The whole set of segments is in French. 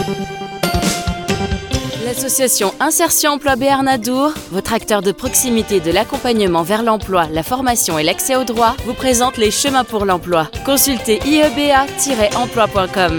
L'association Insertion Emploi Béarn Adour, votre acteur de proximité de l'accompagnement vers l'emploi, la formation et l'accès au droit, vous présente les chemins pour l'emploi. Consultez ieba-emploi.com.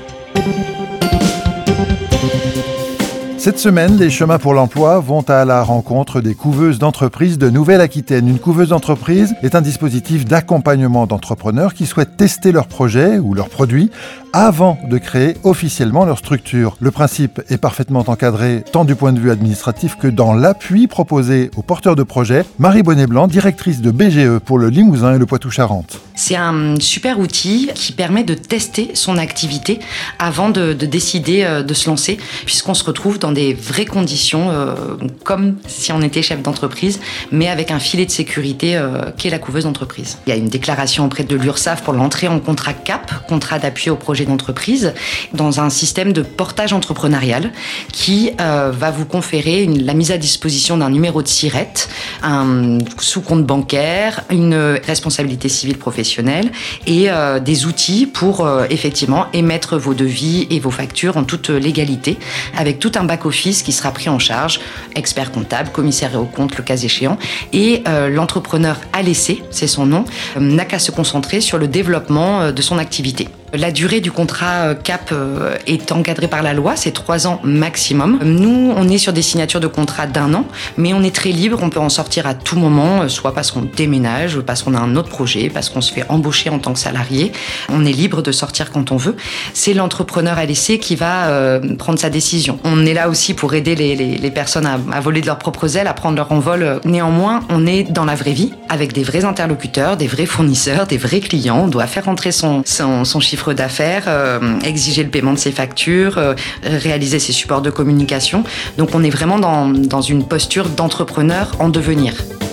Cette semaine, les chemins pour l'emploi vont à la rencontre des couveuses d'entreprises de Nouvelle-Aquitaine. Une couveuse d'entreprise est un dispositif d'accompagnement d'entrepreneurs qui souhaitent tester leurs projets ou leurs produits avant de créer officiellement leur structure. Le principe est parfaitement encadré tant du point de vue administratif que dans l'appui proposé aux porteurs de projets. Marie Bonnet-Blanc, directrice de BGE pour le Limousin et le Poitou-Charentes. C'est un super outil qui permet de tester son activité avant de décider de se lancer, puisqu'on se retrouve dans des vraies conditions, comme si on était chef d'entreprise, mais avec un filet de sécurité qui est la couveuse d'entreprise. Il y a une déclaration auprès de l'URSSAF pour l'entrée en contrat CAP, contrat d'appui au projet d'entreprise, dans un système de portage entrepreneurial qui va vous conférer la mise à disposition d'un numéro de SIRET, un sous-compte bancaire, une responsabilité civile professionnelle et des outils pour effectivement émettre vos devis et vos factures en toute légalité, avec tout un back-office qui sera pris en charge, expert comptable, commissaire aux comptes le cas échéant, et l'entrepreneur à l'essai, c'est son nom, n'a qu'à se concentrer sur le développement de son activité. La durée du contrat CAP est encadrée par la loi, c'est 3 ans maximum. Nous, on est sur des signatures de contrat d'1 an, mais on est très libre, on peut en sortir à tout moment, soit parce qu'on déménage, parce qu'on a un autre projet, parce qu'on se fait embaucher en tant que salarié. On est libre de sortir quand on veut. C'est l'entrepreneur à l'essai qui va prendre sa décision. On est là aussi pour aider les personnes à voler de leurs propres ailes, à prendre leur envol. Néanmoins, on est dans la vraie vie, avec des vrais interlocuteurs, des vrais fournisseurs, des vrais clients. On doit faire rentrer son chiffre d'affaires, exiger le paiement de ses factures, réaliser ses supports de communication. Donc on est vraiment dans une posture d'entrepreneur en devenir.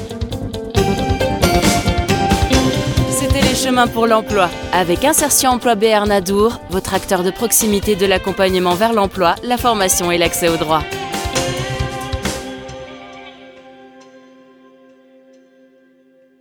C'était les chemins pour l'emploi. Avec Insertion Emploi Béarn Adour, votre acteur de proximité de l'accompagnement vers l'emploi, la formation et l'accès au droit.